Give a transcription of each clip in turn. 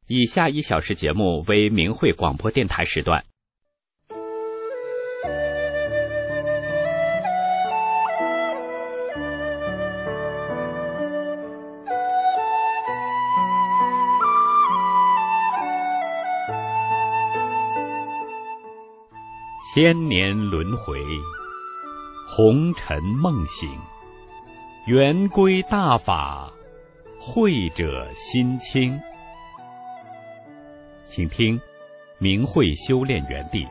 以下1小时节目为明慧广播电台时段。千年轮回，红尘梦醒，圆规大法，慧者心清。请听明慧修炼园地。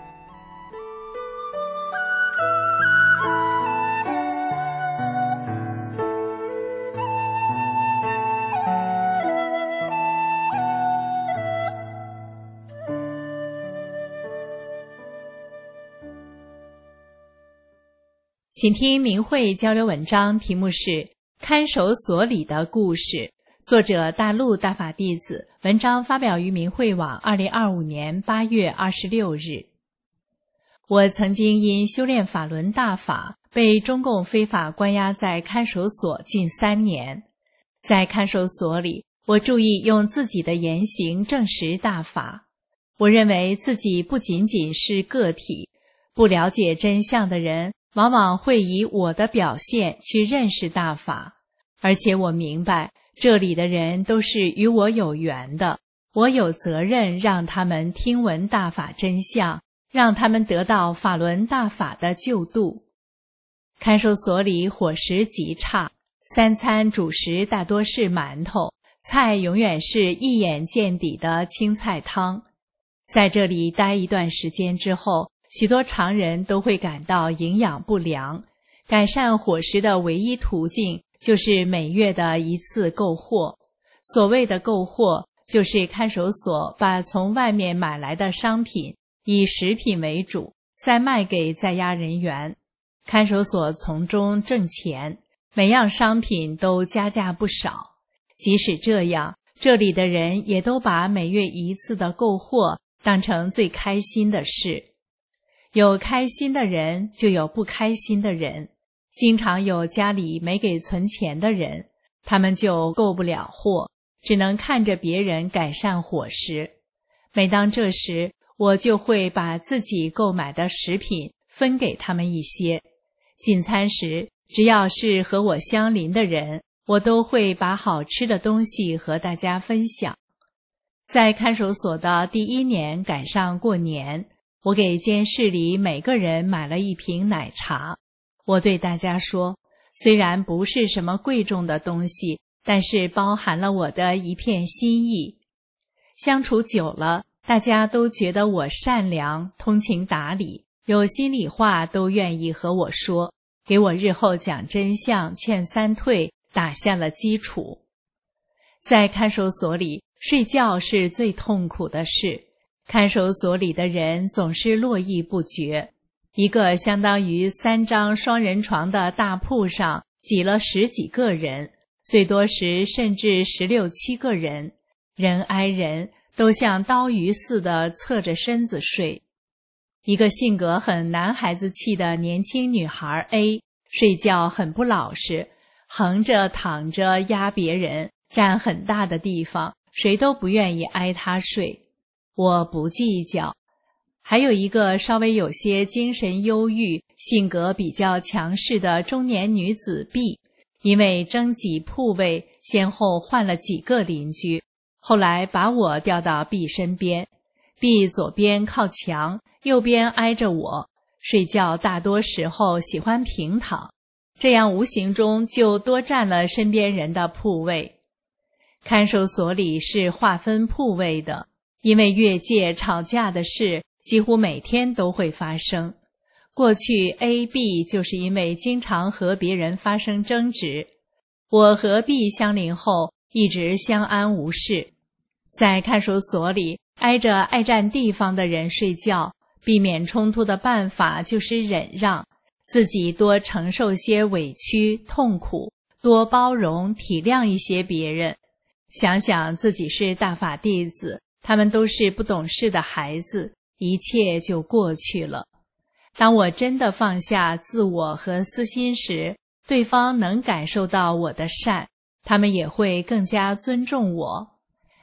请听明慧交流文章，题目是《看守所里的故事》，作者大陆大法弟子，文章发表于明慧网2025年8月26日。我曾经因修炼法轮大法，被中共非法关押在看守所近3年。在看守所里，我注意用自己的言行证实大法。我认为自己不仅仅是个体，不了解真相的人往往会以我的表现去认识大法，而且我明白这里的人都是与我有缘的，我有责任让他们听闻大法真相，让他们得到法轮大法的救度。看守所里伙食极差，3餐主食大多是馒头，菜永远是一眼见底的青菜汤。在这里待一段时间之后，许多常人都会感到营养不良，改善伙食的唯一途径就是每月的一次购货。所谓的购货，就是看守所把从外面买来的商品以食品为主，再卖给在押人员。看守所从中挣钱，每样商品都加价不少。即使这样，这里的人也都把每月一次的购货当成最开心的事。有开心的人，就有不开心的人。经常有家里没给存钱的人，他们就购不了货，只能看着别人改善伙食。每当这时，我就会把自己购买的食品分给他们一些。进餐时，只要是和我相邻的人，我都会把好吃的东西和大家分享。在看守所的第1年赶上过年，我给监室里每个人买了一瓶奶茶。我对大家说，虽然不是什么贵重的东西，但是包含了我的一片心意。相处久了，大家都觉得我善良、通情达理，有心里话都愿意和我说，给我日后讲真相、劝3退打下了基础。在看守所里，睡觉是最痛苦的事。看守所里的人总是络绎不绝，一个相当于3张双人床的大铺上挤了10几个人，最多时甚至16、17个人，人挨人，都像刀鱼似的侧着身子睡。一个性格很男孩子气的年轻女孩 A 睡觉很不老实，横着躺着压别人，占很大的地方，谁都不愿意挨她睡。我不计较。还有一个稍微有些精神忧郁、性格比较强势的中年女子 B， 因为争挤铺位，先后换了几个邻居，后来把我调到 B 身边。B 左边靠墙，右边挨着我，睡觉大多时候喜欢平躺，这样无形中就多占了身边人的铺位。看守所里是划分铺位的，因为越界吵架的事几乎每天都会发生。过去 A、B 就是因为经常和别人发生争执，我和 B 相邻后一直相安无事。在看守所里，挨着爱占地方的人睡觉，避免冲突的办法就是忍让，自己多承受些委屈痛苦，多包容体谅一些别人。想想自己是大法弟子，他们都是不懂事的孩子，一切就过去了。当我真的放下自我和私心时，对方能感受到我的善，他们也会更加尊重我。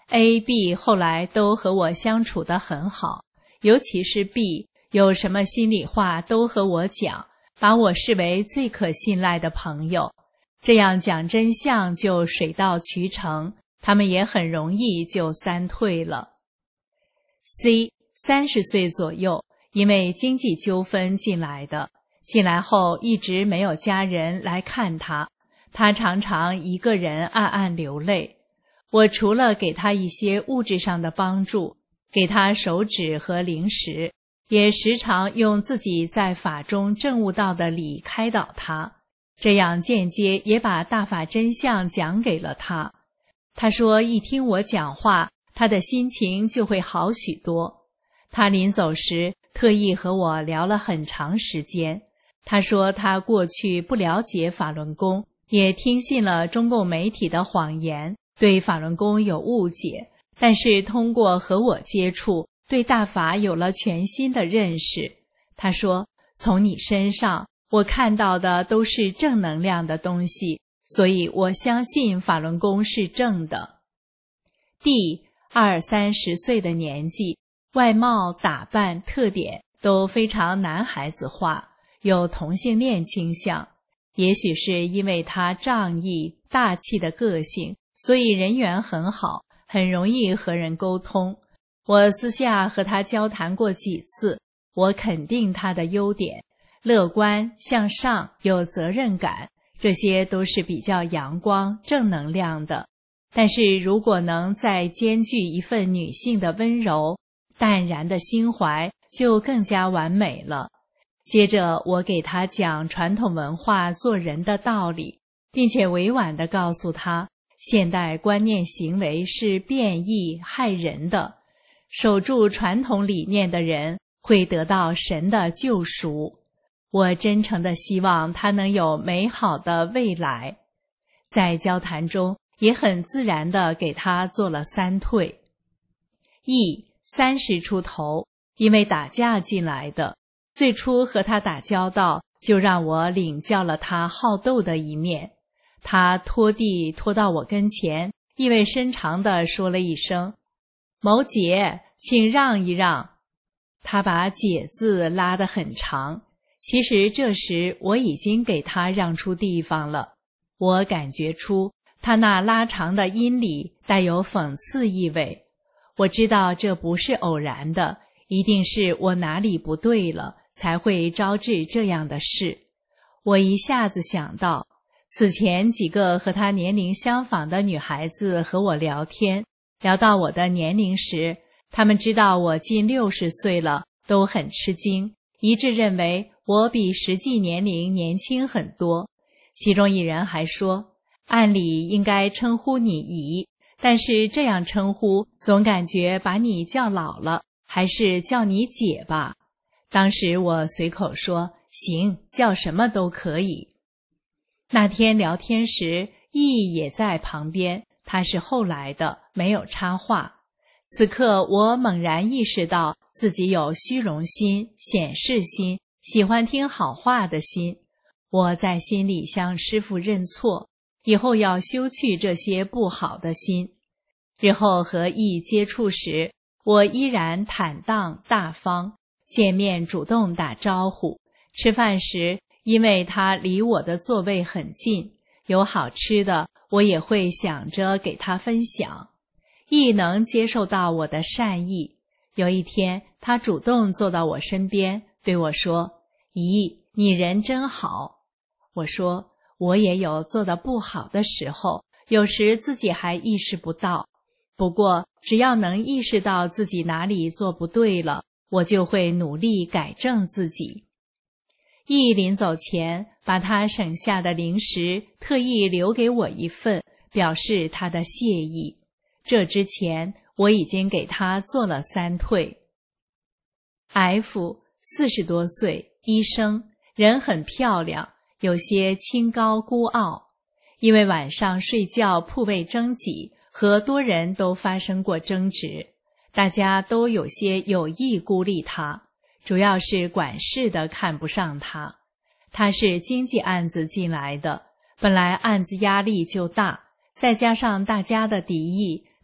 A、B 后来都和我相处得很好，尤其是 B， 有什么心里话都和我讲，把我视为最可信赖的朋友。这样讲真相就水到渠成，他们也很容易就散退了。C 30岁左右，因为经济纠纷进来的，进来后一直没有家人来看他，他常常一个人暗暗流泪。我除了给他一些物质上的帮助，给他手纸和零食，也时常用自己在法中证悟到的理开导他，这样间接也把大法真相讲给了他。他说一听我讲话，他的心情就会好许多。他临走时特意和我聊了很长时间，他说他过去不了解法轮功，也听信了中共媒体的谎言，对法轮功有误解，但是通过和我接触，对大法有了全新的认识。他说，从你身上我看到的都是正能量的东西，所以我相信法轮功是正的。D 20-30岁的年纪，外貌打扮特点都非常男孩子化，有同性恋倾向。也许是因为他仗义大气的个性，所以人缘很好，很容易和人沟通。我私下和他交谈过几次，我肯定他的优点，乐观向上，有责任感，这些都是比较阳光正能量的。但是如果能再兼具一份女性的温柔淡然的心怀，就更加完美了。接着我给他讲传统文化做人的道理，并且委婉地告诉他，现代观念行为是变异害人的，守住传统理念的人会得到神的救赎。我真诚地希望他能有美好的未来。在交谈中也很自然地给他做了三退。E 30出头，因为打架进来的，最初和他打交道，就让我领教了他好斗的一面。他拖地拖到我跟前，意味深长地说了一声：“某姐，请让一让。”他把姐字拉得很长，其实这时我已经给他让出地方了。我感觉出他那拉长的音里带有讽刺意味，我知道这不是偶然的，一定是我哪里不对了，才会招致这样的事。我一下子想到，此前几个和他年龄相仿的女孩子和我聊天，聊到我的年龄时，她们知道我近60岁了，都很吃惊，一致认为我比实际年龄年轻很多。其中一人还说，按理应该称呼你姨，但是这样称呼总感觉把你叫老了，还是叫你姐吧。当时我随口说，行，叫什么都可以。那天聊天时，义也在旁边，他是后来的，没有插话。此刻我猛然意识到自己有虚荣心、显示心，喜欢听好话的心。我在心里向师父认错，以后要修去这些不好的心。日后和义接触时，我依然坦荡大方，见面主动打招呼。吃饭时，因为他离我的座位很近，有好吃的，我也会想着给他分享。义能接受到我的善意。有一天，他主动坐到我身边，对我说：“姨，你人真好。”我说：“我也有做得不好的时候，有时自己还意识不到。不过，只要能意识到自己哪里做不对了，我就会努力改正自己。”义临走前，把他省下的零食特意留给我一份，表示他的谢意。这之前，我已经给他做了3退。F 40多岁，医生，人很漂亮，有些清高孤傲。因为晚上睡觉铺位争挤，和多人都发生过争执，大家都有些有意孤立他，主要是管事的看不上他。他是经济案子进来的，本来案子压力就大，再加上大家的敌意，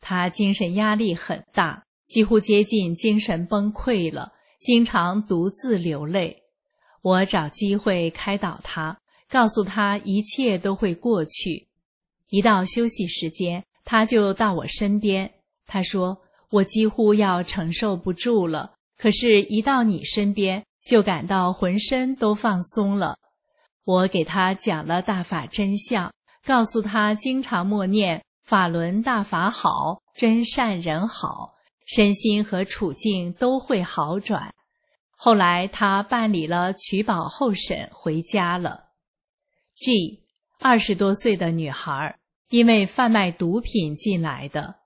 他精神压力很大，几乎接近精神崩溃了，经常独自流泪。我找机会开导他，告诉他一切都会过去。一到休息时间，他就到我身边。他说，我几乎要承受不住了，可是一到你身边，就感到浑身都放松了。我给他讲了大法真相，告诉他经常默念法轮大法好，真善人好，身心和处境都会好转。后来他办理了取保候审回家了。 G 20多岁的女孩，因为贩卖毒品进来的。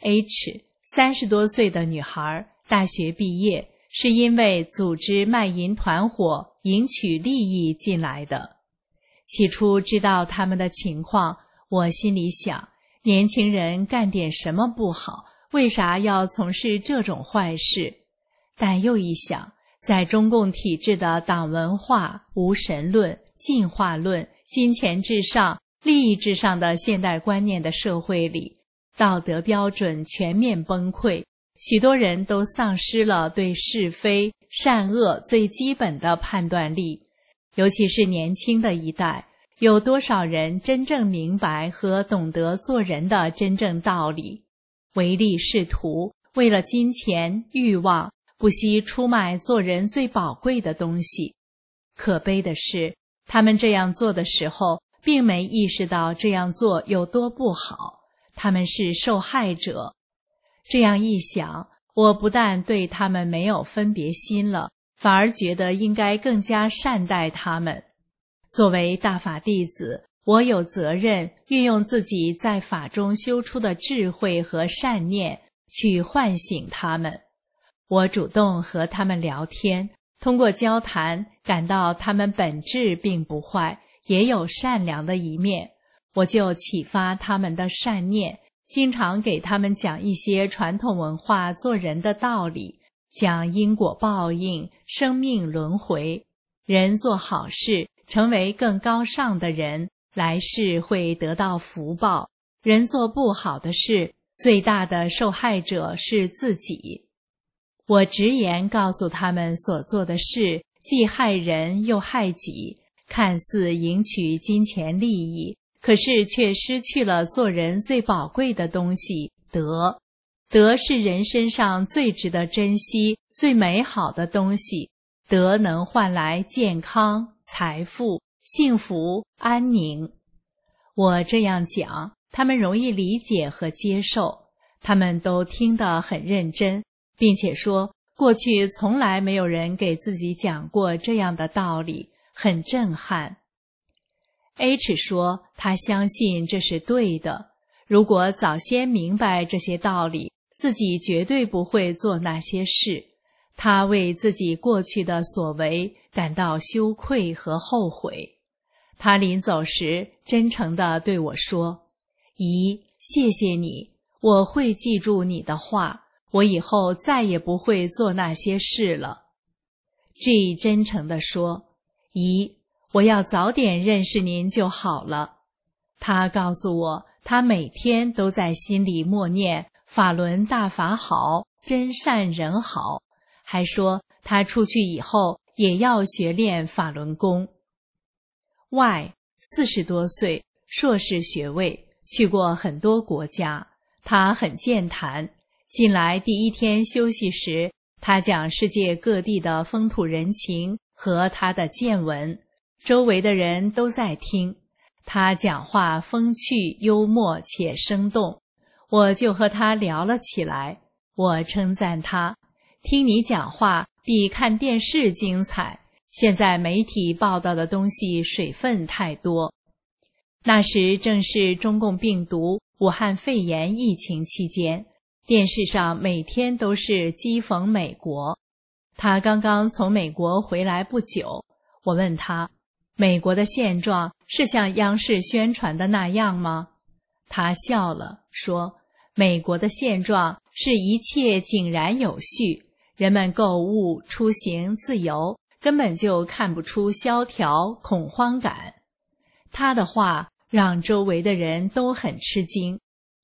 H 30多岁的女孩，大学毕业，是因为组织卖淫团伙赢取利益进来的。起初知道他们的情况，我心里想，年轻人干点什么不好，为啥要从事这种坏事？但又一想，在中共体制的党文化、无神论、进化论、金钱至上、利益至上的现代观念的社会里，道德标准全面崩溃，许多人都丧失了对是非、善恶最基本的判断力。尤其是年轻的一代，有多少人真正明白和懂得做人的真正道理？唯利是图，为了金钱、欲望，不惜出卖做人最宝贵的东西。可悲的是，他们这样做的时候，并没意识到这样做有多不好，他们是受害者。这样一想，我不但对他们没有分别心了，反而觉得应该更加善待他们。作为大法弟子，我有责任运用自己在法中修出的智慧和善念，去唤醒他们。我主动和他们聊天，通过交谈感到他们本质并不坏，也有善良的一面，我就启发他们的善念，经常给他们讲一些传统文化做人的道理，讲因果报应、生命轮回，人做好事，成为更高尚的人，来世会得到福报；人做不好的事，最大的受害者是自己。我直言告诉他们所做的事，既害人又害己，看似赢取金钱利益，可是却失去了做人最宝贵的东西——德。德是人身上最值得珍惜、最美好的东西。德能换来健康、财富、幸福、安宁。我这样讲，他们容易理解和接受，他们都听得很认真，并且说过去从来没有人给自己讲过这样的道理，很震撼。H 说他相信这是对的，如果早先明白这些道理，自己绝对不会做那些事。他为自己过去的所为感到羞愧和后悔。他临走时真诚地对我说：“姨，谢谢你，我会记住你的话，我以后再也不会做那些事了。” G 真诚地说：“姨，我要早点认识您就好了。”他告诉我，他每天都在心里默念法轮大法好，真善人好，还说他出去以后也要学练法轮功。Y 40多岁，硕士学位，去过很多国家。他很健谈，进来第一天休息时，他讲世界各地的风土人情和他的见闻，周围的人都在听。他讲话风趣幽默且生动，我就和他聊了起来。我称赞他，听你讲话比看电视精彩，现在媒体报道的东西水分太多。那时正是中共病毒武汉肺炎疫情期间，电视上每天都是讥讽美国。他刚刚从美国回来不久，我问他，美国的现状是像央视宣传的那样吗？他笑了，说，美国的现状是一切井然有序，人们购物、出行自由，根本就看不出萧条、恐慌感。他的话让周围的人都很吃惊。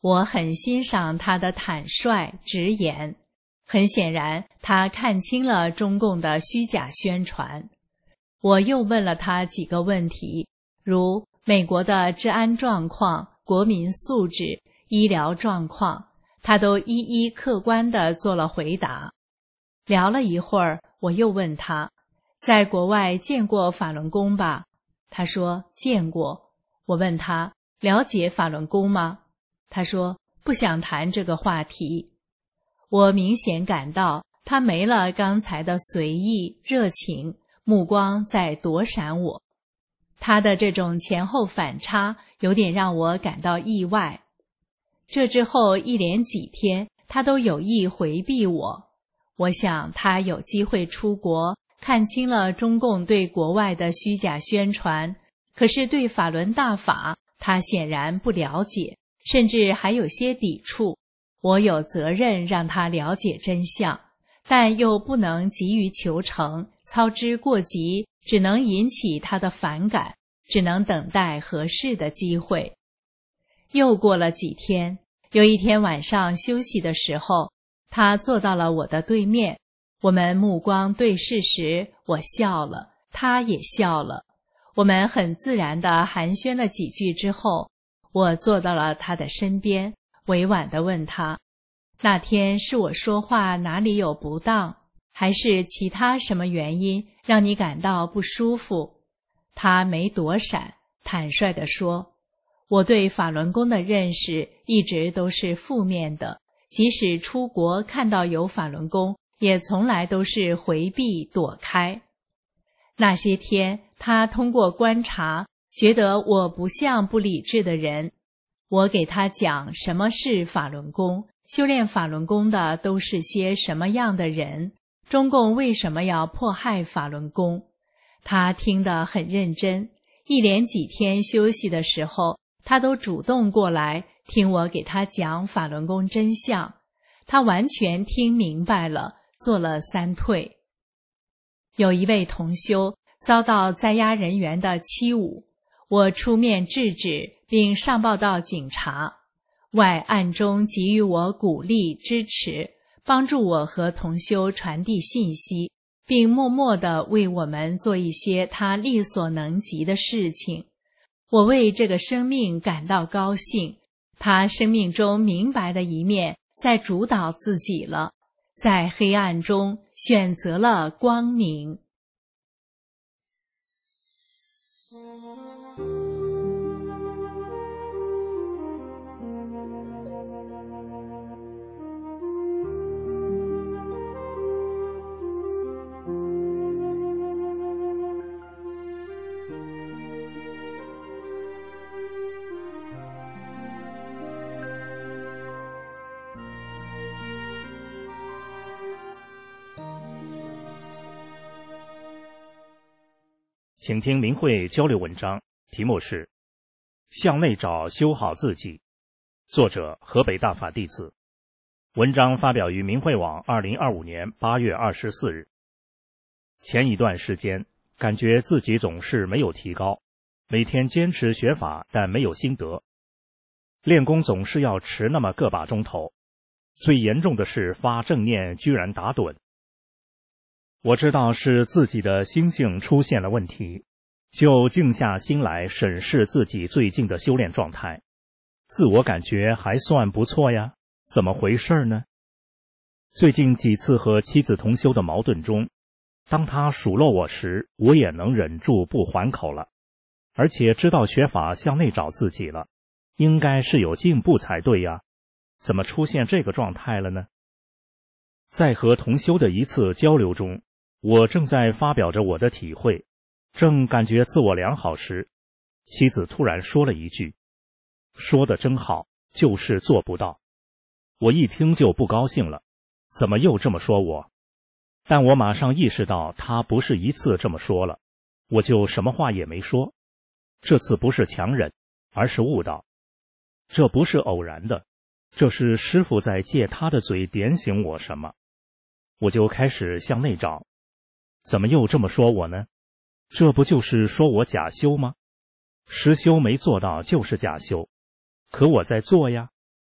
我很欣赏他的坦率直言，很显然他看清了中共的虚假宣传。我又问了他几个问题，如美国的治安状况、国民素质、医疗状况，他都一一客观地做了回答。聊了一会儿，我又问他，在国外见过法轮功吧？他说见过。我问他，了解法轮功吗？他说不想谈这个话题。我明显感到他没了刚才的随意热情，目光在躲闪我。他的这种前后反差有点让我感到意外。这之后一连几天，他都有意回避我。我想他有机会出国，看清了中共对国外的虚假宣传，可是对法轮大法，他显然不了解，甚至还有些抵触。我有责任让他了解真相，但又不能急于求成，操之过急，只能引起他的反感，只能等待合适的机会。又过了几天，有一天晚上休息的时候，他坐到了我的对面，我们目光对视时，我笑了，他也笑了。我们很自然地寒暄了几句之后，我坐到了他的身边，委婉地问他，那天是我说话哪里有不当，还是其他什么原因让你感到不舒服？他没躲闪，坦率地说，我对法轮功的认识一直都是负面的，即使出国看到有法轮功，也从来都是回避躲开。那些天，他通过观察，觉得我不像不理智的人。我给他讲什么是法轮功，修炼法轮功的都是些什么样的人，中共为什么要迫害法轮功。他听得很认真，一连几天休息的时候，他都主动过来听我给他讲法轮功真相。他完全听明白了，做了3退。有一位同修遭到在押人员的欺侮，我出面制止并上报到警察，外暗中给予我鼓励支持，帮助我和同修传递信息，并默默地为我们做一些他力所能及的事情。我为这个生命感到高兴，他生命中明白的一面在主导自己了，在黑暗中选择了光明。 请听明慧交流文章，题目是向内找修好自己，作者河北大法弟子。文章发表于明慧网2025年8月24日。前一段时间感觉自己总是没有提高，每天坚持学法但没有心得，练功总是要迟那么个把钟头，最严重的是发正念居然打盹。我知道是自己的心性出现了问题，就静下心来审视自己最近的修炼状态，自我感觉还算不错呀，怎么回事呢？最近几次和妻子同修的矛盾中，当他数落我时，我也能忍住不还口了，而且知道学法向内找自己了，应该是有进步才对呀，怎么出现这个状态了呢？在和同修的一次交流中，我正在发表着我的体会，正感觉自我良好时，妻子突然说了一句，说得真好，就是做不到。我一听就不高兴了，怎么又这么说我？但我马上意识到他不是一次这么说了，我就什么话也没说。这次不是强忍，而是悟道。这不是偶然的，这是师父在借他的嘴点醒我什么。我就开始向内找，怎么又这么说我呢？这不就是说我假修吗？实修没做到就是假修，可我在做呀，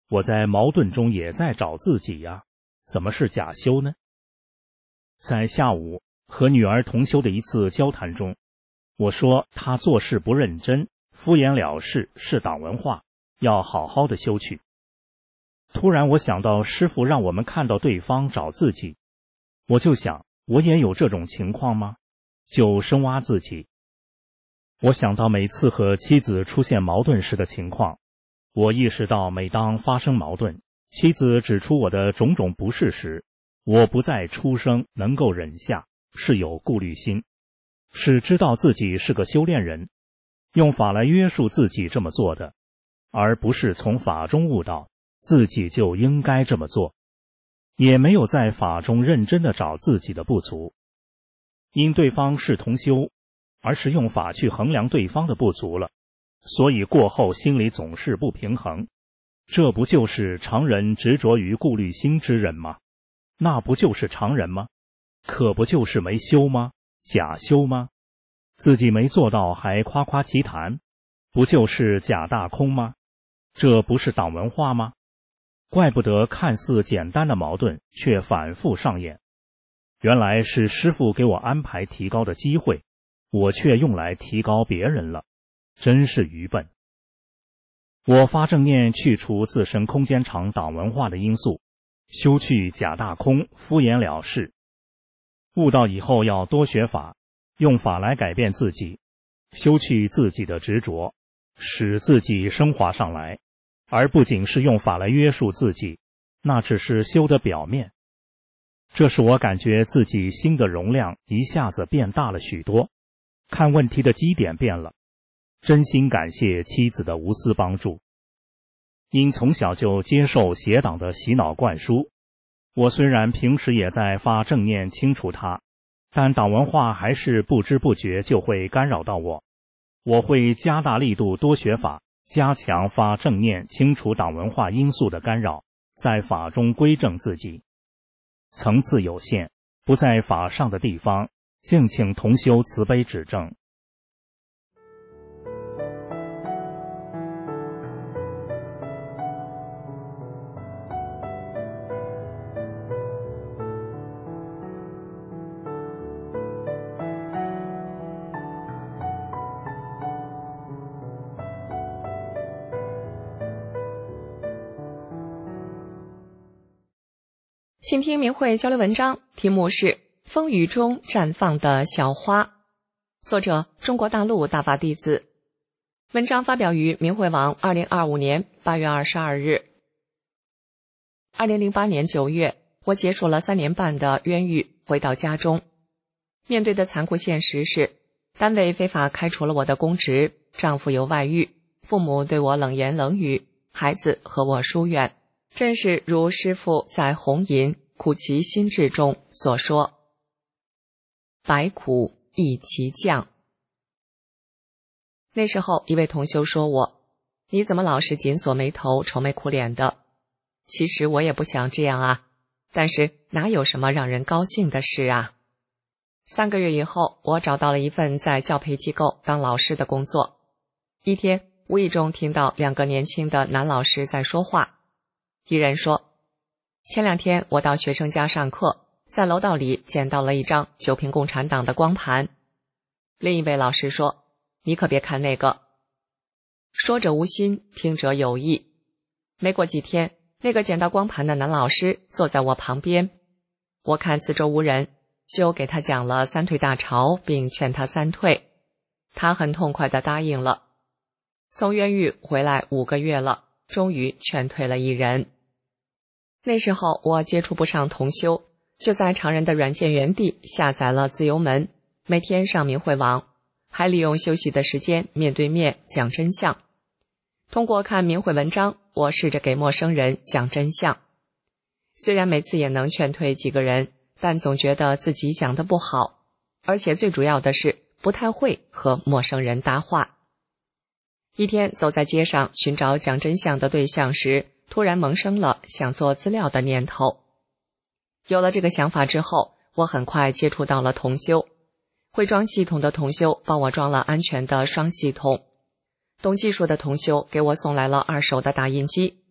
我在矛盾中也在找自己呀，怎么是假修呢？在下午和女儿同修的一次交谈中，我说她做事不认真，敷衍了事是党文化，要好好的修去。突然我想到师父让我们看到对方找自己，我就想我也有这种情况吗？就深挖自己。我想到每次和妻子出现矛盾时的情况，我意识到每当发生矛盾，妻子指出我的种种不是时，我不再出声能够忍下，是有顾虑心，是知道自己是个修炼人，用法来约束自己这么做的，而不是从法中悟到自己就应该这么做，也没有在法中认真的找自己的不足。因对方是同修，而是用法去衡量对方的不足了，所以过后心里总是不平衡。这不就是常人执着于顾虑心之人吗？那不就是常人吗？可不就是没修吗？假修吗？自己没做到还夸夸其谈，不就是假大空吗？这不是党文化吗？怪不得看似简单的矛盾却反复上演，原来是师父给我安排提高的机会，我却用来提高别人了，真是愚笨。我发正念去除自身空间场党文化的因素，修去假大空，敷衍了事。悟道以后要多学法，用法来改变自己，修去自己的执着，使自己升华上来，而不仅是用法来约束自己，那只是修的表面。这是我感觉自己心的容量一下子变大了许多，看问题的基点变了，真心感谢妻子的无私帮助。因从小就接受邪党的洗脑灌输，我虽然平时也在发正念清除它，但党文化还是不知不觉就会干扰到我。我会加大力度多学法，加强发正念清除党文化因素的干扰，在法中归正自己。层次有限，不在法上的地方，敬请同修慈悲指正。 请听明慧交流文章，题目是《风雨中绽放的小花》，作者中国大陆大法弟子。文章发表于明慧网2025年8月22日。2008年9月，我结束了3年半的冤狱，回到家中。面对的残酷现实是，单位非法开除了我的公职，丈夫有外遇，父母对我冷言冷语，孩子和我疏远。正是如师父在《红银苦其心志》中所说，百苦易其降。那时候一位同修说我，你怎么老是紧锁眉头，愁眉苦脸的？其实我也不想这样啊，但是哪有什么让人高兴的事啊。3个月以后，我找到了一份在教培机构当老师的工作。一天无意中听到2个年轻的男老师在说话，一人说，前2天我到学生家上课，在楼道里捡到了一张九评共产党的光盘。另一位老师说，你可别看那个。说者无心，听者有意。没过几天，那个捡到光盘的男老师坐在我旁边，我看四周无人，就给他讲了3退大潮，并劝他3退。他很痛快地答应了。从冤狱回来5个月了，终于劝退了1人。那时候我接触不上同修，就在常人的软件园地下载了自由门，每天上明慧网，还利用休息的时间面对面讲真相。通过看明慧文章，我试着给陌生人讲真相。虽然每次也能劝退几个人，但总觉得自己讲得不好，而且最主要的是不太会和陌生人搭话。一天走在街上寻找讲真相的对象时，突然萌生了想做资料的念头。有了这个想法之后，我很快接触到了同修。会装系统的同修帮我装了安全的双系统，懂技术的同修给我送来了2手的打印机，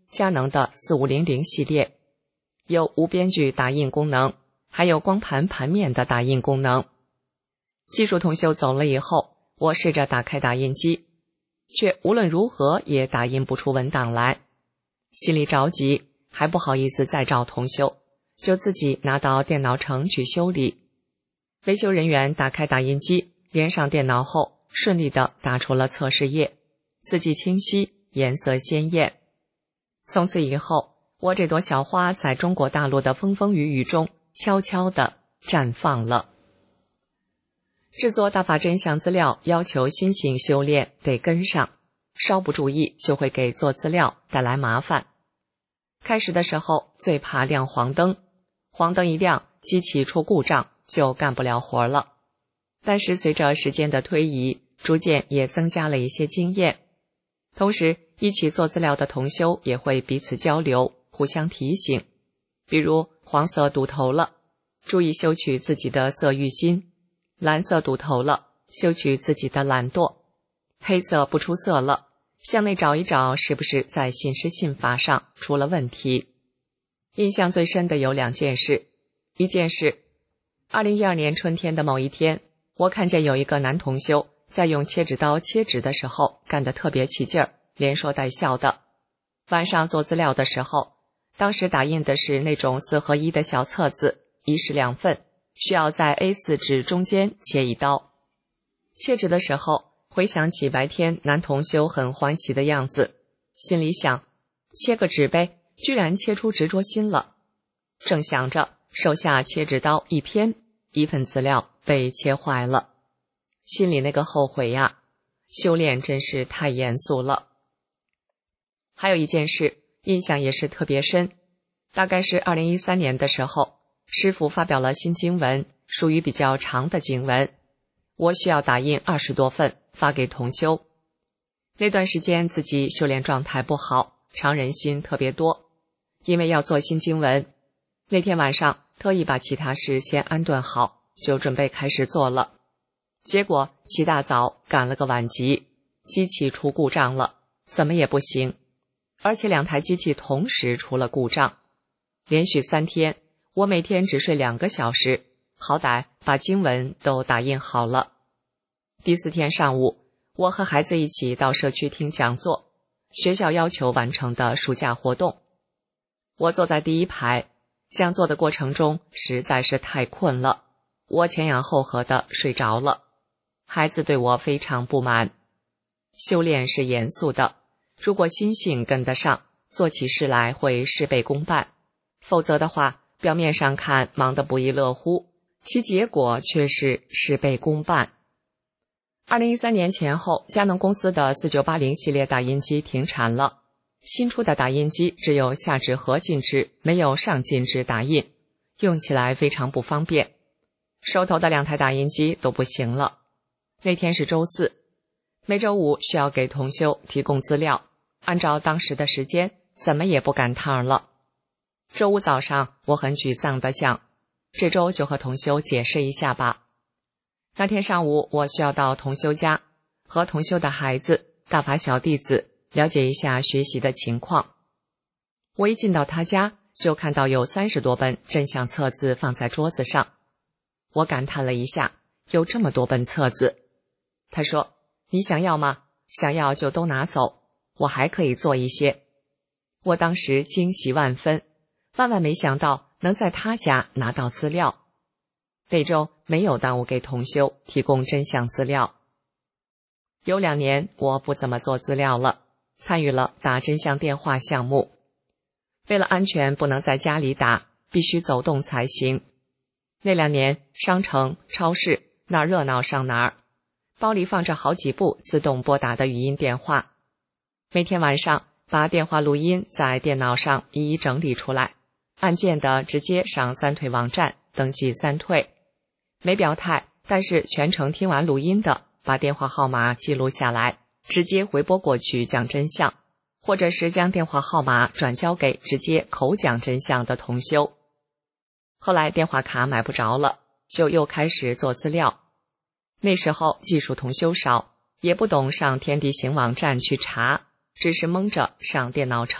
佳能的4500系列，有无边距打印功能，还有光盘盘面的打印功能。技术同修走了以后，我试着打开打印机，却无论如何也打印不出文档来，心里着急，还不好意思再找同修，就自己拿到电脑城去修理。维修人员打开打印机，连上电脑后，顺利地打出了测试页，字迹清晰，颜色鲜艳。从此以后，我这朵小花在中国大陆的风风雨雨中悄悄地绽放了。制作大法真相资料要求心性修炼得跟上，稍不注意就会给做资料带来麻烦。开始的时候最怕亮黄灯，黄灯一亮，机器出故障就干不了活了。但是随着时间的推移，逐渐也增加了一些经验。同时一起做资料的同修也会彼此交流，互相提醒，比如黄色堵头了，注意修取自己的色欲心；蓝色堵头了，修取自己的懒惰；黑色不出色了，向内找一找是不是在信师信法上出了问题。印象最深的有2件事。一件事，2012年春天的某一天，我看见有一个男同修在用切纸刀切纸的时候干得特别起劲儿，连说带笑的。晚上做资料的时候，当时打印的是那种4合1的小册子，1式2份，需要在 A4 纸中间切一刀。切纸的时候，回想起白天男同修很欢喜的样子，心里想，切个纸呗，居然切出执着心了。正想着，手下切纸刀一偏，1份资料被切坏了。心里那个后悔呀，修炼真是太严肃了。还有一件事，印象也是特别深，大概是2013年的时候，师父发表了新经文，属于比较长的经文，我需要打印20多份发给同修。那段时间自己修炼状态不好，常人心特别多，因为要做新经文，那天晚上特意把其他事先安顿好，就准备开始做了。结果起大早赶了个晚集，机器出故障了，怎么也不行，而且2台机器同时出了故障。连续3天，我每天只睡2个小时，好歹把经文都打印好了。第4天上午，我和孩子一起到社区听讲座，学校要求完成的暑假活动。我坐在第1排，讲座的过程中实在是太困了，我前仰后合的睡着了。孩子对我非常不满。修炼是严肃的，如果心性跟得上，做起事来会事倍功半，否则的话，表面上看忙得不亦乐乎，其结果却是事倍功半。2013年前后，佳能公司的4980系列打印机停产了，新出的打印机只有下纸盒进制，没有上进制打印，用起来非常不方便。手头的2台打印机都不行了。那天是周4，每周5需要给同修提供资料，按照当时的时间，怎么也不赶趟了。周5早上，我很沮丧地想，这周就和同修解释一下吧。那天上午，我需要到同修家，和同修的孩子、大法小弟子了解一下学习的情况。我一进到他家，就看到有30多本真相册子放在桌子上。我感叹了一下，有这么多本册子。他说，你想要吗？想要就都拿走，我还可以做一些。我当时惊喜万分，万万没想到能在他家拿到资料。那周没有耽误给同修提供真相资料。有2年我不怎么做资料了，参与了打真相电话项目。为了安全不能在家里打，必须走动才行。那2年商城、超市哪儿热闹上哪儿，包里放着好几部自动拨打的语音电话。每天晚上把电话录音在电脑上一一整理出来，按键的直接上3退网站登记3退。没表态，但是全程听完录音的，把电话号码记录下来，直接回拨过去讲真相，或者是将电话号码转交给直接口讲真相的同修。后来电话卡买不着了，就又开始做资料。那时候技术同修少，也不懂上天地行网站去查，只是蒙着上电脑城，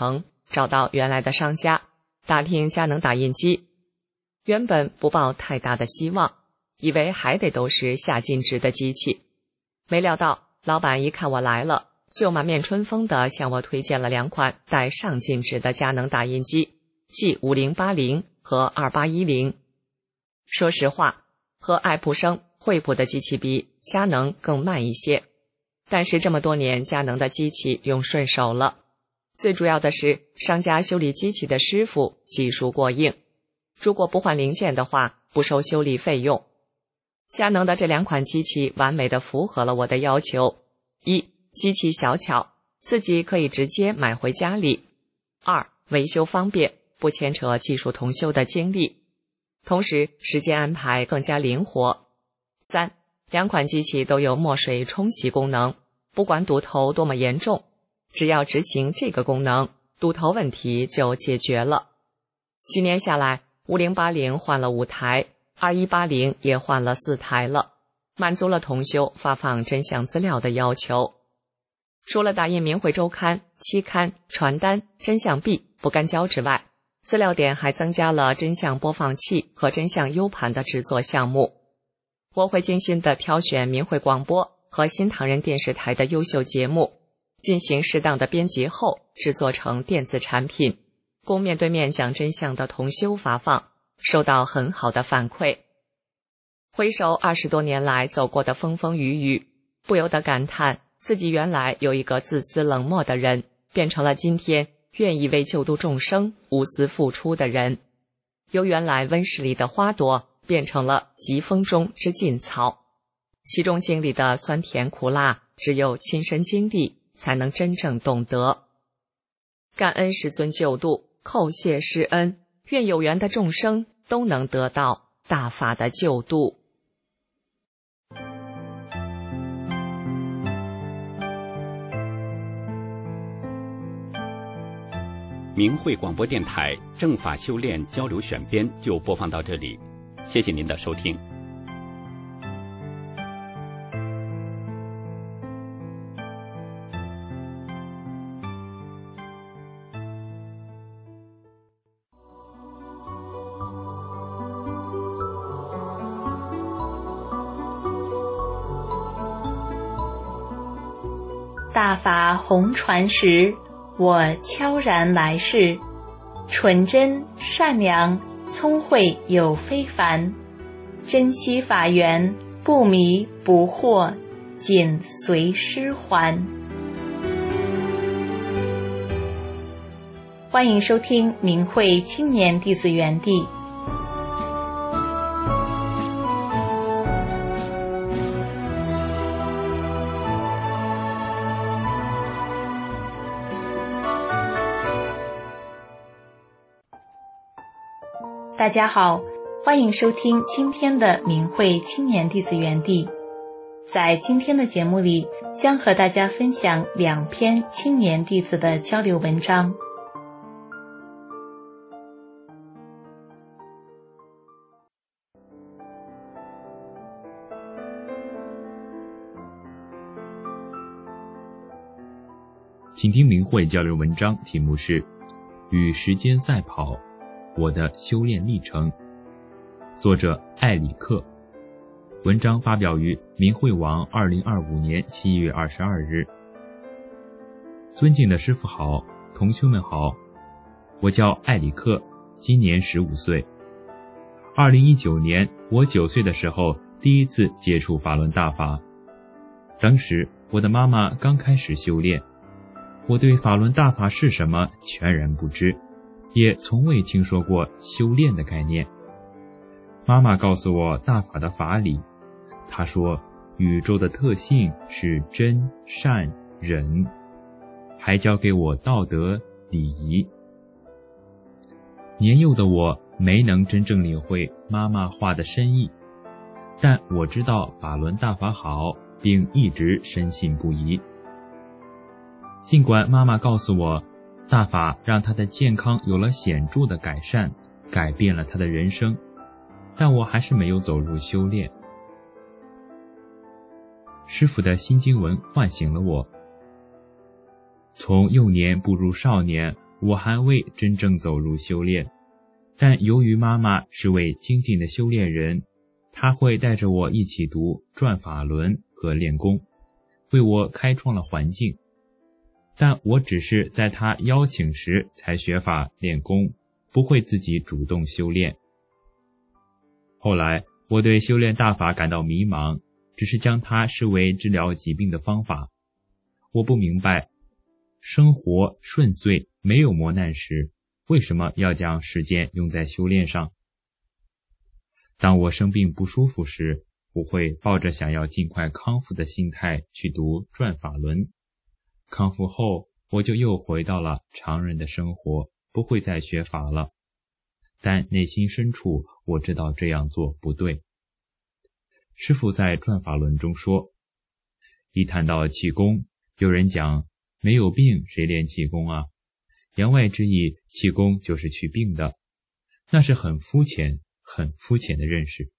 找到原来的商家，打听佳能打印机。原本不抱太大的希望，以为还得都是下禁制的机器，没料到老板一看我来了，就满面春风地向我推荐了2款带上禁制的佳能打印机，即5080和2810。说实话，和爱普生、惠普的机器比，佳能更慢一些。但是这么多年，佳能的机器用顺手了。最主要的是，商家修理机器的师傅技术过硬，如果不换零件的话，不收修理费用。佳能的这2款机器完美地符合了我的要求：一、机器小巧，自己可以直接买回家里；二、维修方便，不牵扯技术同修的精力，同时时间安排更加灵活；三、2款机器都有墨水冲洗功能，不管堵头多么严重，只要执行这个功能，堵头问题就解决了。几年下来，5080换了5台，2180也换了4台了，满足了同修发放真相资料的要求。除了打印明慧周刊、期刊、传单、真相币、不干胶之外，资料点还增加了真相播放器和真相 U 盘的制作项目。我会精心地挑选明慧广播和新唐人电视台的优秀节目，进行适当的编辑后制作成电子产品，供面对面讲真相的同修发放，收到很好的反馈。回首20多年来走过的风风雨雨，不由得感叹自己原来有一个自私冷漠的人，变成了今天愿意为救度众生无私付出的人，由原来温室里的花朵变成了疾风中之劲草，其中经历的酸甜苦辣，只有亲身经历才能真正懂得。感恩师尊救度，叩谢师恩，愿有缘的众生都能得到大法的救度。 明慧广播电台正法修炼交流选编就播放到这里，谢谢您的收听。 大法红传时，我悄然来世，纯真善良聪慧有非凡，珍惜法缘，不迷不惑，紧随师还。欢迎收听明慧青年弟子园地。大家好，欢迎收听今天的明慧青年弟子园地。在今天的节目里，将和大家分享2篇青年弟子的交流文章。 请听明慧交流文章，题目是《与时间赛跑：我的修炼历程》，作者艾里克。文章发表于明慧网2025年7月22日。尊敬的师父好，同修们好，我叫艾里克，今年15岁。2019年，我9岁的时候第一次接触法轮大法。当时我的妈妈刚开始修炼，我对法轮大法是什么全然不知，也从未听说过修炼的概念。妈妈告诉我大法的法理，她说宇宙的特性是真善忍，还教给我道德礼仪。年幼的我没能真正领会妈妈话的深意，但我知道法轮大法好，并一直深信不疑。尽管妈妈告诉我大法让她的健康有了显著的改善，改变了她的人生，但我还是没有走入修炼。师父的新经文唤醒了我。从幼年步入少年， 我还未真正走入修炼，但由于妈妈是位精进的修炼人，她会带着我一起读转法轮和练功，为我开创了环境。但我只是在她邀请时才学法练功，不会自己主动修炼。后来我对修炼大法感到迷茫，只是将它视为治疗疾病的方法。我不明白，生活顺遂没有磨难时，为什么要将时间用在修炼上？当我生病不舒服时，我会抱着想要尽快康复的心态去读转法轮。康复后，我就又回到了常人的生活，不会再学法了。但内心深处，我知道这样做不对。师父在转法轮中说，一谈到气功，有人讲没有病谁练气功啊？言外之意，气功就是去病的，那是很肤浅的认识。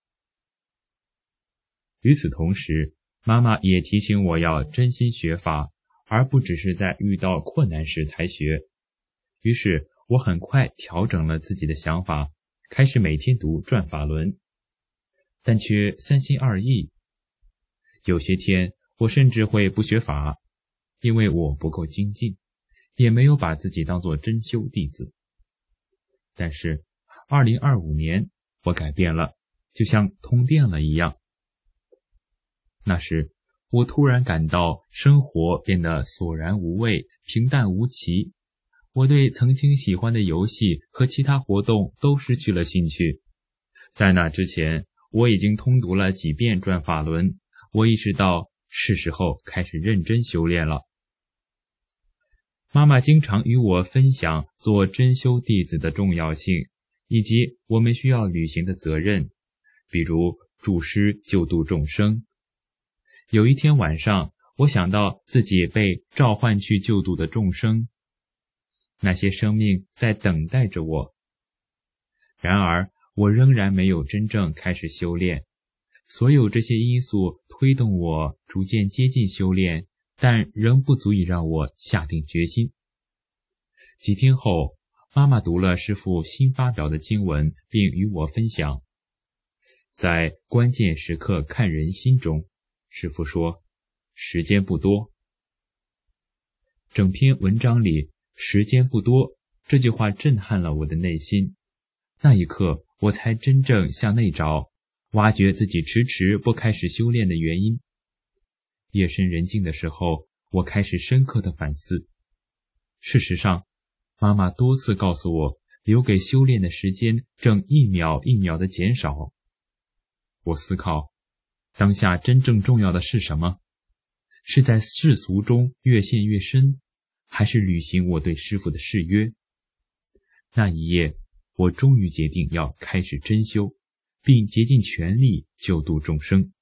与此同时，妈妈也提醒我要真心学法，而不只是在遇到困难时才学。于是我很快调整了自己的想法，开始每天读转法轮，但却三心二意。有些天我甚至会不学法，因为我不够精进，也没有把自己当作真修弟子。但是2025年我改变了，就像通电了一样。那时我突然感到生活变得索然无味，平淡无奇。我对曾经喜欢的游戏和其他活动都失去了兴趣。在那之前，我已经通读了几遍转法轮，我意识到是时候开始认真修炼了。妈妈经常与我分享做真修弟子的重要性，以及我们需要履行的责任，比如助师救度众生。有一天晚上，我想到自己被召唤去救度的众生，那些生命在等待着我。然而，我仍然没有真正开始修炼。所有这些因素推动我逐渐接近修炼，但仍不足以让我下定决心。几天后，妈妈读了师父新发表的经文，并与我分享。在关键时刻看人心中，师父说，时间不多。整篇文章里，时间不多这句话震撼了我的内心。那一刻，我才真正向内找，挖掘自己迟迟不开始修炼的原因。夜深人静的时候，我开始深刻的反思。事实上，妈妈多次告诉我，留给修炼的时间正一秒一秒的减少。我思考，当下真正重要的是什么？是在世俗中越陷越深，还是履行我对师父的誓约？那一夜，我终于决定要开始真修，并竭尽全力救度众生，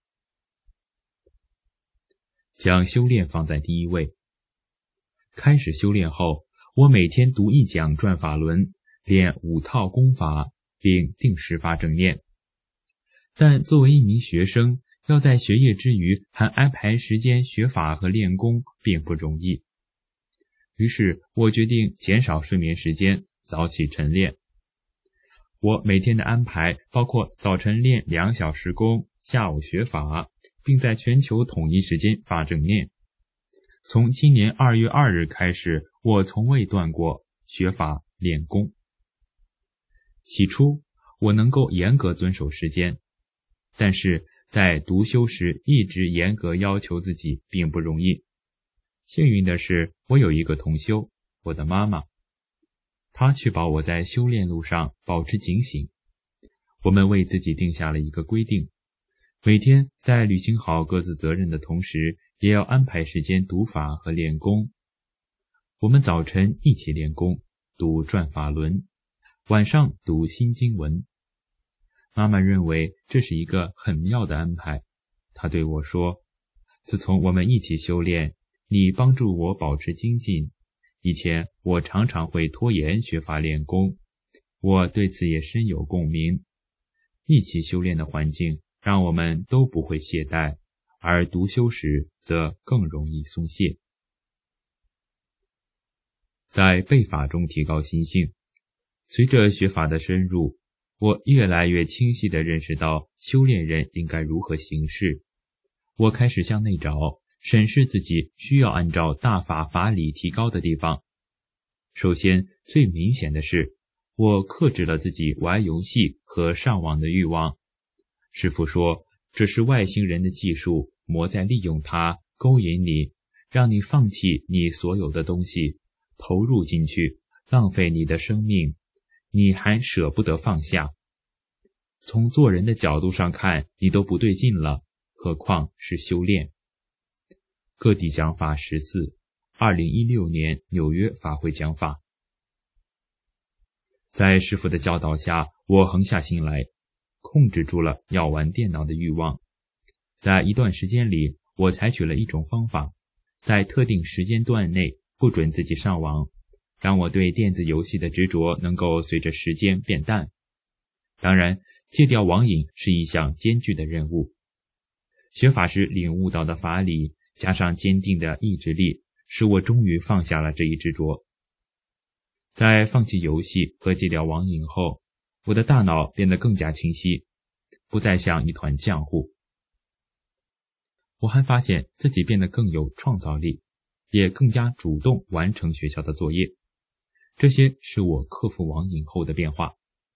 将修炼放在第一位。开始修炼后，我每天读一讲转法轮，练5套功法，并定时发正念。但作为一名学生，要在学业之余还安排时间学法和练功并不容易。于是我决定减少睡眠时间，早起晨练。我每天的安排包括早晨练2小时功，下午学法，并在全球统一时间发正念。从今年2月2日开始，我从未断过学法练功。起初我能够严格遵守时间，但是在读修时一直严格要求自己并不容易。幸运的是，我有一个同修，我的妈妈，她确保我在修炼路上保持警醒。我们为自己定下了一个规定，每天在履行好各自责任的同时，也要安排时间读法和练功。我们早晨一起练功，读转法轮，晚上读心经文。妈妈认为这是一个很妙的安排。她对我说，自从我们一起修炼，你帮助我保持精进。以前我常常会拖延学法练功，我对此也深有共鸣。一起修炼的环境让我们都不会懈怠，而读修时则更容易松懈。 在背法中提高心性。随着学法的深入，我越来越清晰地认识到修炼人应该如何行事。我开始向内找，审视自己需要按照大法法理提高的地方。首先，最明显的是，我克制了自己玩游戏和上网的欲望。师父说，这是外星人的技术，魔在利用它，勾引你，让你放弃你所有的东西，投入进去，浪费你的生命，你还舍不得放下。从做人的角度上看，你都不对劲了，何况是修炼。个体讲法14 2016年纽约法会讲法。在师父的教导下，我横下心来，控制住了要玩电脑的欲望。在一段时间里，我采取了一种方法，在特定时间段内不准自己上网，让我对电子游戏的执着能够随着时间变淡。当然，戒掉网瘾是一项艰巨的任务。学法时领悟到的法理，加上坚定的意志力，使我终于放下了这一执着。在放弃游戏和戒掉网瘾后，我的大脑变得更加清晰，不再像一团浆糊。我还发现自己变得更有创造力，也更加主动完成学校的作业。这些是我克服网瘾后的变化。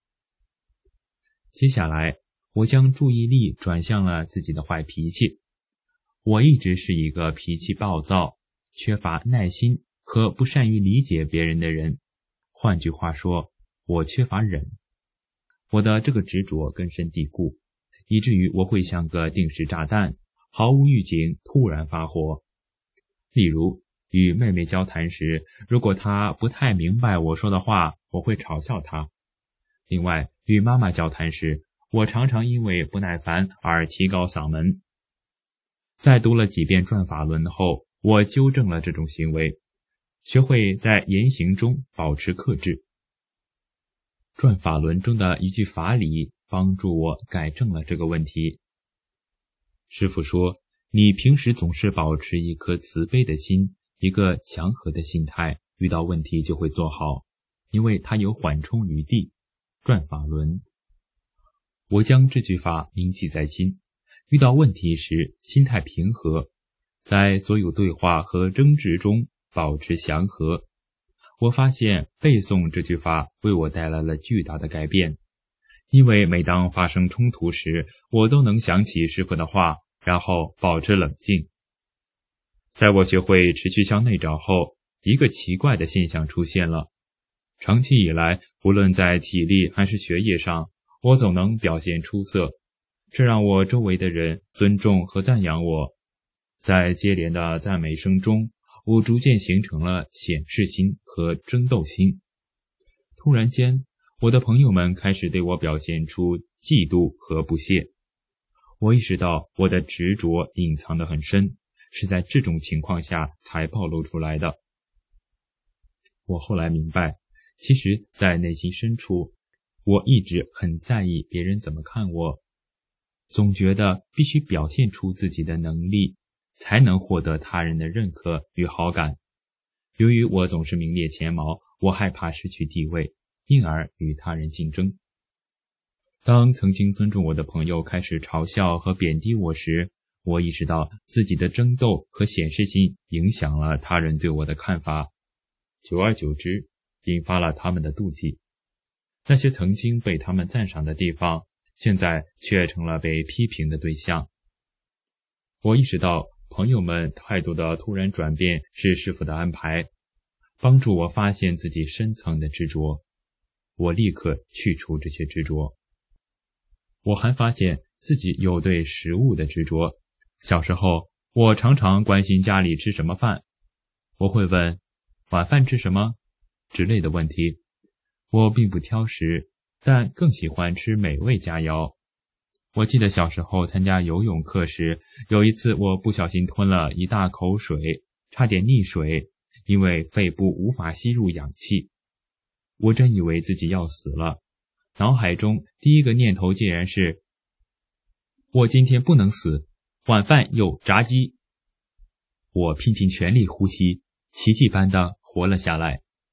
接下来，我将注意力转向了自己的坏脾气。我一直是一个脾气暴躁、缺乏耐心和不善于理解别人的人。换句话说，我缺乏忍。我的这个执着根深蒂固，以至于我会像个定时炸弹，毫无预警突然发火。例如，与妹妹交谈时，如果她不太明白我说的话，我会嘲笑她。另外，与妈妈交谈时，我常常因为不耐烦而提高嗓门。在读了几遍转法轮后，我纠正了这种行为，学会在言行中保持克制。转法轮中的一句法理帮助我改正了这个问题。师父说，你平时总是保持一颗慈悲的心，一个祥和的心态，遇到问题就会做好，因为它有缓冲余地。转法轮。我将这句话铭记在心，遇到问题时心态平和，在所有对话和争执中保持祥和。我发现背诵这句话为我带来了巨大的改变，因为每当发生冲突时，我都能想起师父的话，然后保持冷静。在我学会持续向内找后，一个奇怪的现象出现了。长期以来，无论在体力还是学业上，我总能表现出色，这让我周围的人尊重和赞扬我。在接连的赞美声中，我逐渐形成了显示心和争斗心。突然间，我的朋友们开始对我表现出嫉妒和不屑。我意识到我的执着隐藏得很深，是在这种情况下才暴露出来的。我后来明白，其实在内心深处，我一直很在意别人怎么看我，总觉得必须表现出自己的能力，才能获得他人的认可与好感。由于我总是名列前茅，我害怕失去地位，因而与他人竞争。当曾经尊重我的朋友开始嘲笑和贬低我时，我意识到自己的争斗和显示心影响了他人对我的看法，久而久之，引发了他们的妒忌。那些曾经被他们赞赏的地方，现在却成了被批评的对象。我意识到朋友们态度的突然转变是师父的安排，帮助我发现自己深层的执着。我立刻去除这些执着。我还发现自己有对食物的执着。小时候，我常常关心家里吃什么饭，我会问晚饭吃什么之类的问题。我并不挑食，但更喜欢吃美味佳肴。我记得小时候参加游泳课时，有一次我不小心吞了一大口水，差点溺水，因为肺部无法吸入氧气。我真以为自己要死了，脑海中第一个念头竟然是，我今天不能死，晚饭有炸鸡。我拼尽全力呼吸，奇迹般的活了下来，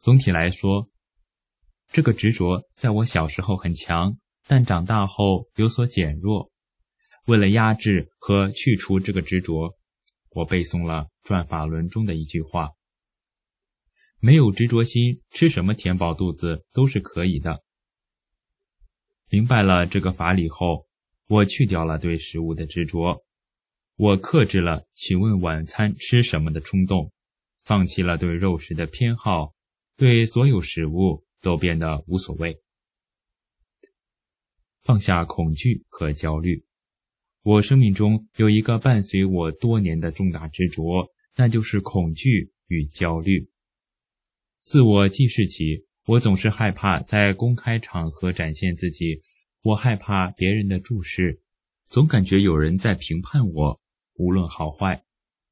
总体来说，这个执着在我小时候很强，但长大后有所减弱。为了压制和去除这个执着，我背诵了《转法轮》中的一句话：没有执着心，吃什么填饱肚子都是可以的。明白了这个法理后，我去掉了对食物的执着，我克制了询问晚餐吃什么的冲动，放弃了对肉食的偏好，对所有食物都变得无所谓。放下恐惧和焦虑。我生命中有一个伴随我多年的重大执着，那就是恐惧与焦虑。自我记事起，我总是害怕在公开场合展现自己，我害怕别人的注视，总感觉有人在评判我，无论好坏。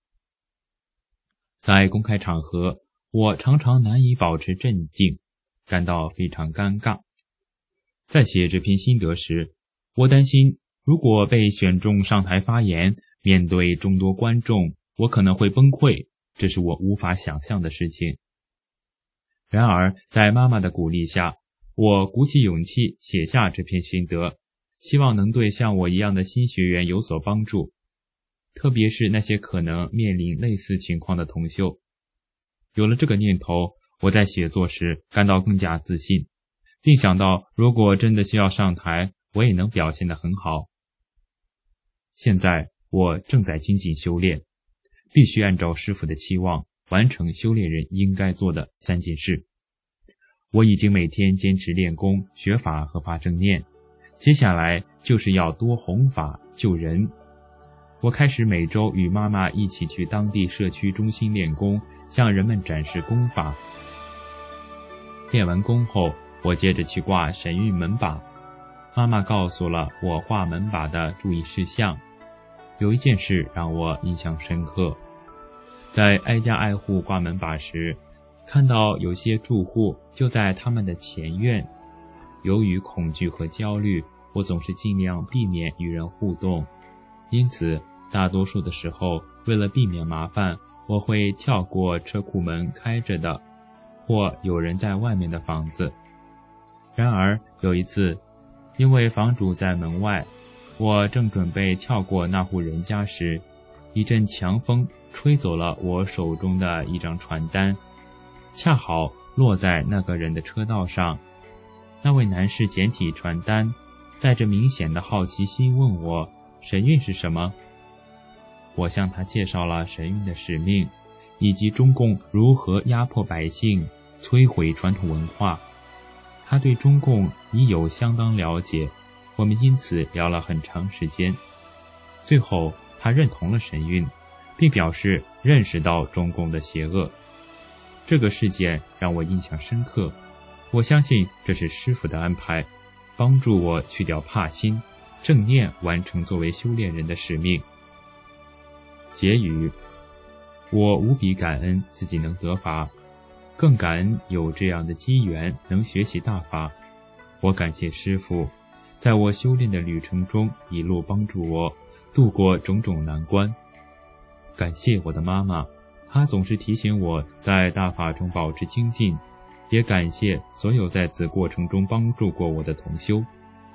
在公开场合，我常常难以保持镇静，感到非常尴尬。在写这篇心得时，我担心如果被选中上台发言，面对众多观众，我可能会崩溃，这是我无法想象的事情。然而，在妈妈的鼓励下，我鼓起勇气写下这篇心得，希望能对像我一样的新学员有所帮助，特别是那些可能面临类似情况的同修。有了这个念头，我在写作时感到更加自信，并想到如果真的需要上台，我也能表现得很好。现在我正在精进修炼，必须按照师父的期望完成修炼人应该做的3件事。我已经每天坚持练功、学法和发正念，接下来就是要多弘法救人。我开始每周与妈妈一起去当地社区中心练功，向人们展示功法。练完功后，我接着去挂神韵门把。妈妈告诉了我挂门把的注意事项，有一件事让我印象深刻。在挨家挨户挂门把时，看到有些住户就在他们的前院。由于恐惧和焦虑，我总是尽量避免与人互动，因此大多数的时候，为了避免麻烦，我会跳过车库门开着的或有人在外面的房子。然而有一次，因为房主在门外，我正准备跳过那户人家时，一阵强风吹走了我手中的一张传单，恰好落在那个人的车道上。那位男士捡起传单，带着明显的好奇心问我神韵是什么。我向他介绍了神韵的使命，以及中共如何压迫百姓、摧毁传统文化。他对中共已有相当了解，我们因此聊了很长时间。最后他认同了神韵，并表示认识到中共的邪恶。这个事件让我印象深刻，我相信这是师父的安排，帮助我去掉怕心，正念完成作为修炼人的使命。结语：我无比感恩自己能得法，更感恩有这样的机缘能学习大法。我感谢师父，在我修炼的旅程中一路帮助我度过种种难关。感谢我的妈妈，她总是提醒我在大法中保持精进，也感谢所有在此过程中帮助过我的同修。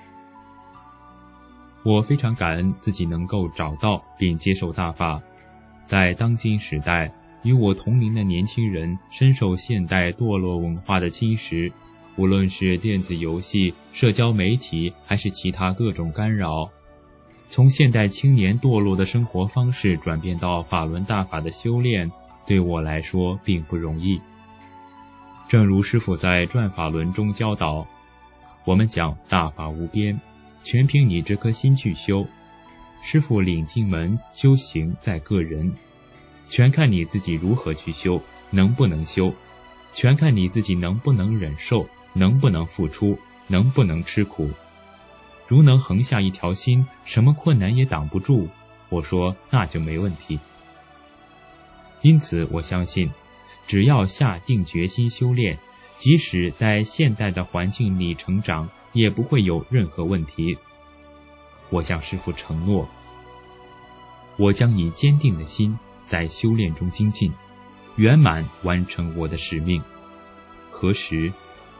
我非常感恩自己能够找到并接受大法。在当今时代，与我同龄的年轻人深受现代堕落文化的侵蚀，无论是电子游戏、社交媒体，还是其他各种干扰。从现代青年堕落的生活方式转变到法轮大法的修炼，对我来说并不容易。正如师父在《转法轮》中教导，我们讲大法无边，全凭你这颗心去修。师父领进门，修行在个人，全看你自己如何去修，能不能修，全看你自己能不能忍受，能不能付出，能不能吃苦。如能横下一条心，什么困难也挡不住，我说那就没问题。因此我相信，只要下定决心修炼，即使在现代的环境里成长，也不会有任何问题。我向师父承诺，我将以坚定的心在修炼中精进，圆满完成我的使命。 何时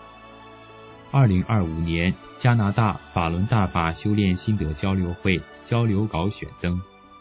？2025年加拿大法轮大法修炼心得交流会交流稿选登。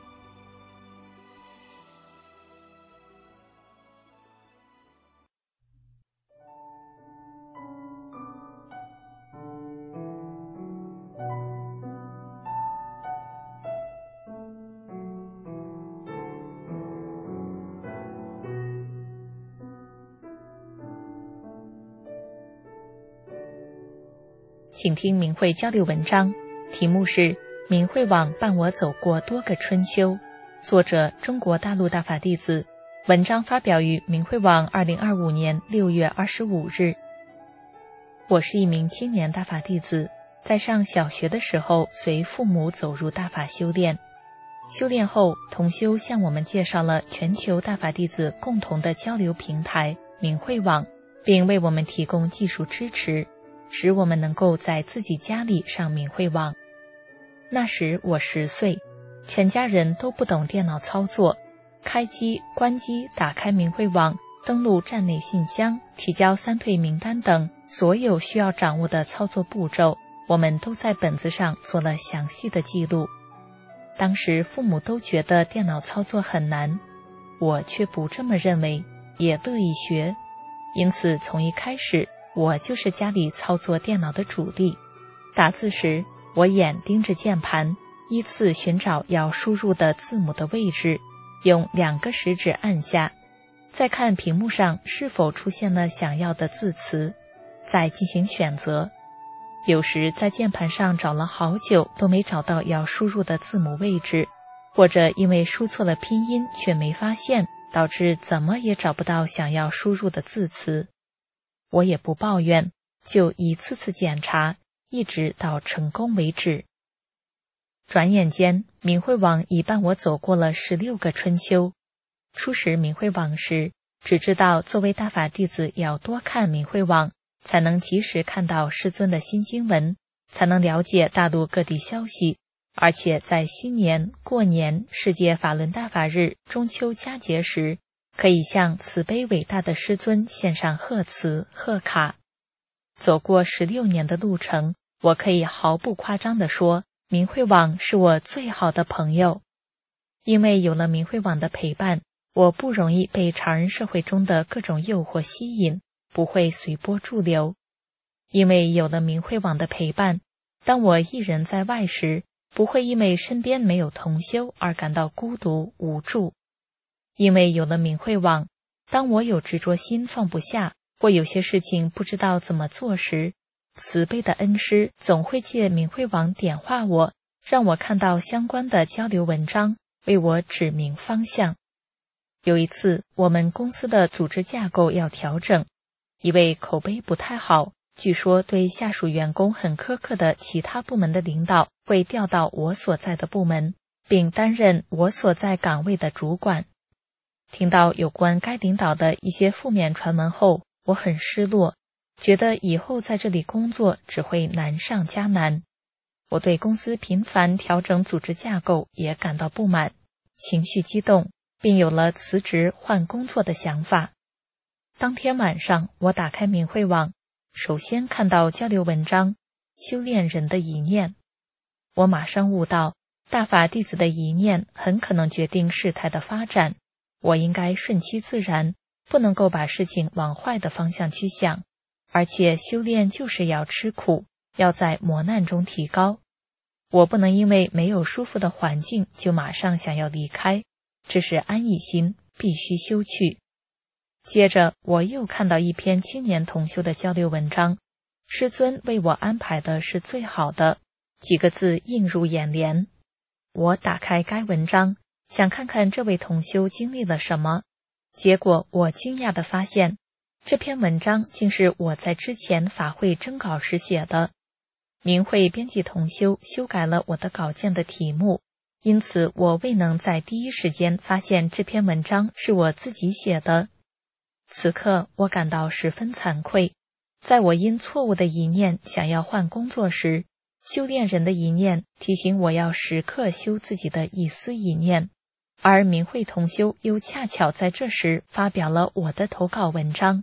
请听明慧交流文章，题目是《明慧网伴我走过多个春秋》，作者中国大陆大法弟子，文章发表于明慧网2025年6月25日。我是一名青年大法弟子，在上小学的时候随父母走入大法修炼。修炼后，同修向我们介绍了全球大法弟子共同的交流平台明慧网，并为我们提供技术支持，使我们能够在自己家里上明慧网。那时我10岁，全家人都不懂电脑操作，开机、关机、打开明慧网、登录站内信箱、提交3退名单等所有需要掌握的操作步骤，我们都在本子上做了详细的记录。当时父母都觉得电脑操作很难，我却不这么认为，也乐意学。因此从一开始，我就是家里操作电脑的主力。打字时，我眼盯着键盘，依次寻找要输入的字母的位置，用2个食指按下，再看屏幕上是否出现了想要的字词，再进行选择。有时在键盘上找了好久都没找到要输入的字母位置，或者因为输错了拼音却没发现，导致怎么也找不到想要输入的字词。我也不抱怨，就一次次检查，一直到成功为止。转眼间，明慧网已伴我走过了16个春秋。初识明慧网时，只知道作为大法弟子要多看明慧网，才能及时看到师尊的新经文，才能了解大陆各地消息，而且在新年、过年、世界法轮大法日、中秋佳节时，可以向慈悲伟大的师尊献上贺词、贺卡。走过16年的路程，我可以毫不夸张地说，明慧网是我最好的朋友。因为有了明慧网的陪伴，我不容易被常人社会中的各种诱惑吸引，不会随波逐流。因为有了明慧网的陪伴，当我一人在外时，不会因为身边没有同修而感到孤独无助。因为有了明慧网，当我有执着心放不下，或有些事情不知道怎么做时，慈悲的恩师总会借明慧网点化我，让我看到相关的交流文章，为我指明方向。有一次，我们公司的组织架构要调整，一位口碑不太好，据说对下属员工很苛刻的其他部门的领导会调到我所在的部门，并担任我所在岗位的主管。听到有关该领导的一些负面传闻后，我很失落，觉得以后在这里工作只会难上加难。我对公司频繁调整组织架构也感到不满，情绪激动，并有了辞职换工作的想法。当天晚上，我打开明慧网，首先看到交流文章修炼人的一念。我马上悟到，大法弟子的一念很可能决定事态的发展，我应该顺其自然，不能够把事情往坏的方向去想，而且修炼就是要吃苦，要在磨难中提高。我不能因为没有舒服的环境就马上想要离开，这是安逸心，必须修去。接着我又看到一篇青年同修的交流文章，师尊为我安排的是最好的，几个字映入眼帘。我打开该文章，想看看这位同修经历了什么，结果我惊讶地发现，这篇文章竟是我在之前法会征稿时写的。明慧编辑同修修改了我的稿件的题目，因此我未能在第一时间发现这篇文章是我自己写的。此刻我感到十分惭愧，在我因错误的一念想要换工作时，修炼人的一念提醒我要时刻修自己的一丝一念，而明慧同修又恰巧在这时发表了我的投稿文章，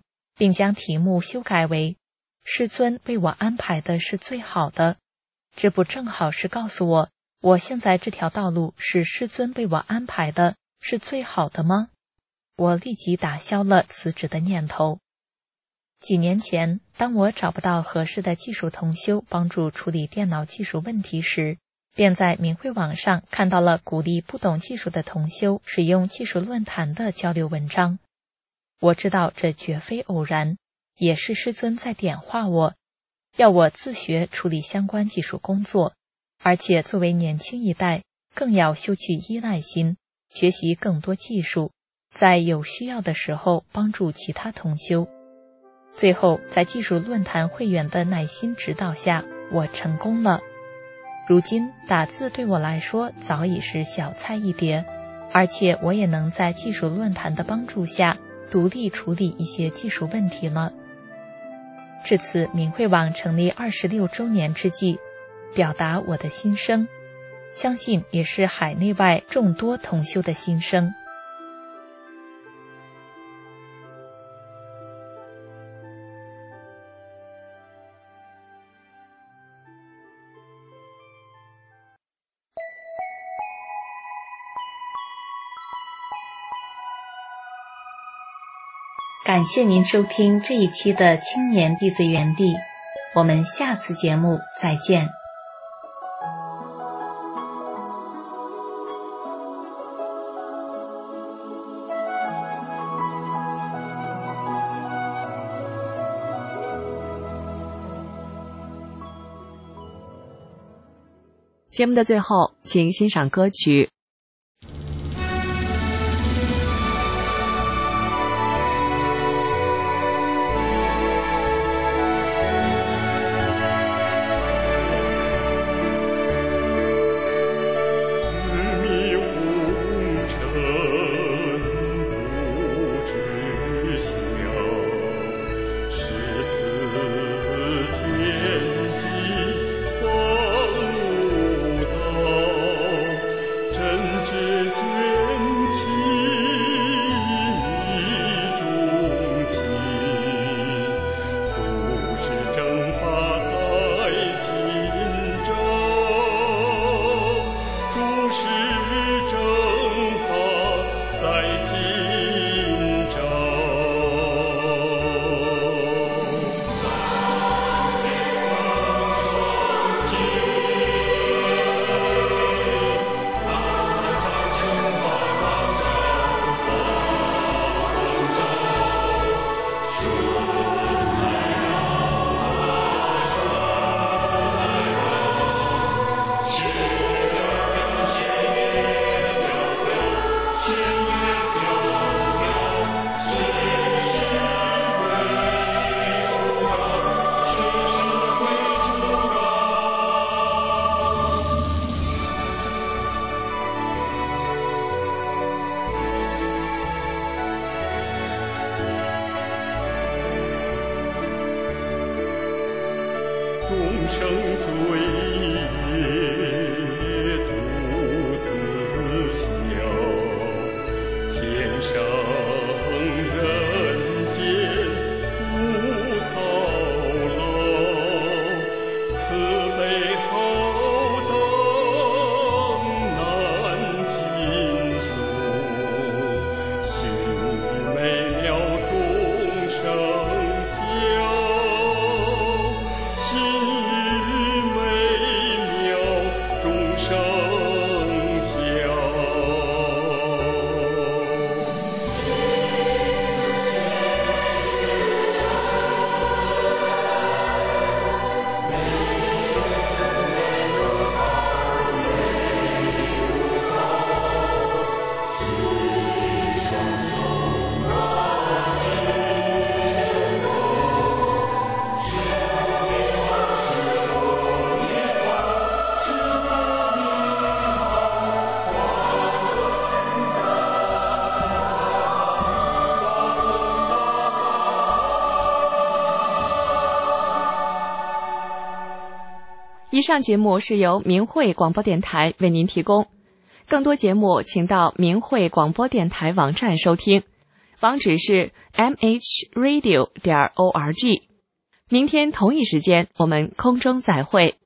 并将题目修改为师尊为我安排的是最好的。这不正好是告诉我，我现在这条道路是师尊为我安排的，是最好的吗？我立即打消了辞职的念头。几年前，当我找不到合适的技术同修帮助处理电脑技术问题时，便在明慧网上看到了鼓励不懂技术的同修使用技术论坛的交流文章。我知道这绝非偶然，也是师尊在点化我，要我自学处理相关技术工作，而且作为年轻一代，更要修去依赖心，学习更多技术，在有需要的时候帮助其他同修。最后，在技术论坛会员的耐心指导下，我成功了。如今打字对我来说早已是小菜一碟，而且我也能在技术论坛的帮助下独立处理一些技术问题了。至此明慧网成立26周年之际，表达我的心声，相信也是海内外众多同修的心声。感谢您收听这一期的青年弟子园地，我们下次节目再见。 节目的最后，请欣赏歌曲。以上节目是由明慧广播电台为您提供，更多节目请到明慧广播电台网站收听。 网址是 mhradio.org。明天同一时间我们空中再会。